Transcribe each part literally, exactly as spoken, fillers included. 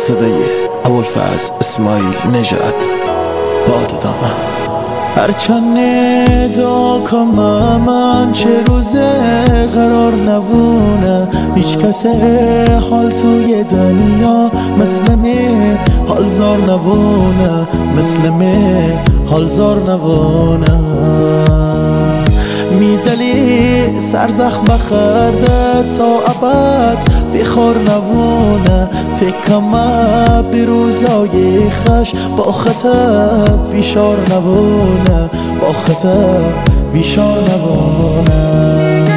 صدای ابوالفضل اسماعیل نژاد. باد دامن هرچند ندا کنم من چه روزه قرار نبونه، هیچ کس حال توی دنیا مثل می حال زار نبونه، مثل می حال زار نبونه. میدلی سر زخم بخرده تا ابد بیخور نبونه، فکرم به روزای خش با خطر بیشار نبونه، با خطر بیشار نبونه.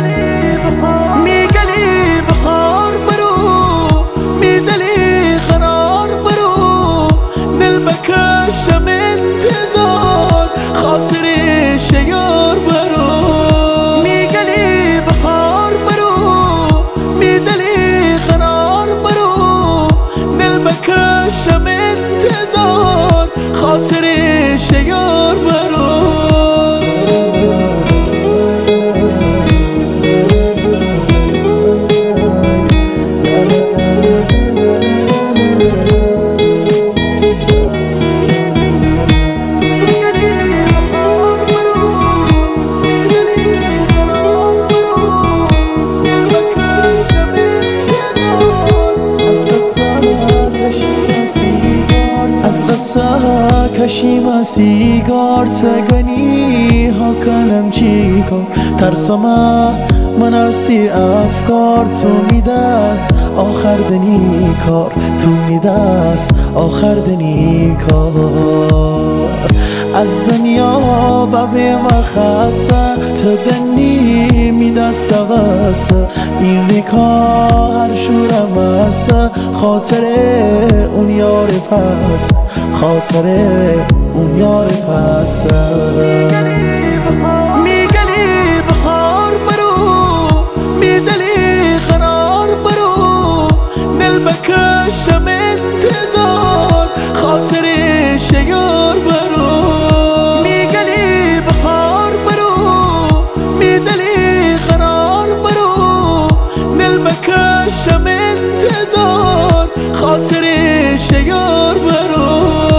میگلی بخار برو، میدلی قرار برو، دل بکشم انتظار خاطر شیار برو. میگلی بخار برو، میدلی قرار برو، دل بکشم انتظار خاطر شیار برو. کشیم سیگار تگنی ها کنم چی کار، ترسم من استی افکار تو میدست آخر دنی کار، تو میدست آخر دنی کار. از دنیا ببه مخصه تا دنی میدست غصه، این ریکا هر شورم است خاطر اون یار پس، خاطر اون یار پس. میگلی بخار برو، میدلی قرار برو، دل بکشم انتظار خاطر شیار برو. میگلی بخار برو، میدلی قرار برو، دل بکشم انتظار خاطر شیار برو.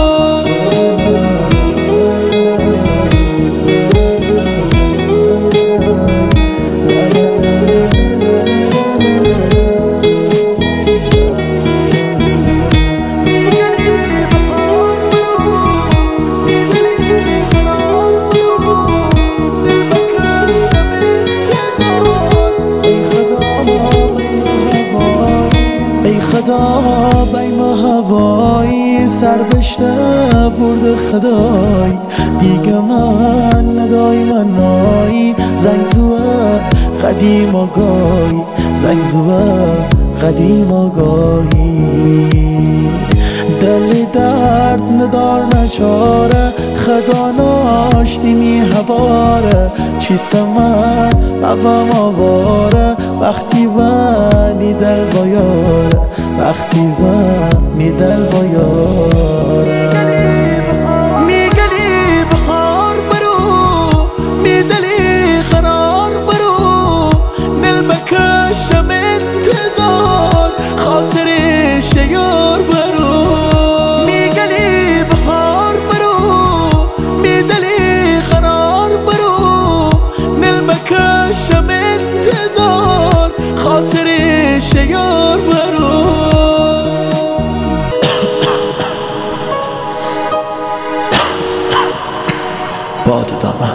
خدا بیم هوایی سر بشته برد خدای، دیگه من ندای منایی زنگ زوه قدیم آگاهی، زنگ زوه قدیم آگاهی. دل درد ندار نچاره خدا ناشتی می هواره، چی سمن ببم آواره وقتی ونی دل بایاره، وقتی ونی دل بایاره. میگلی بخار برو، میدلی قرار برو، دل بکشم انتظار خاطر شیار برو. میگلی بخار برو، میدلی قرار برو، دل بکشم انتظار خاطر شیار برو. باد دامن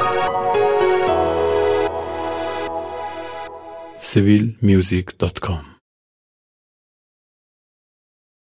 سیویل میوزیک دات کام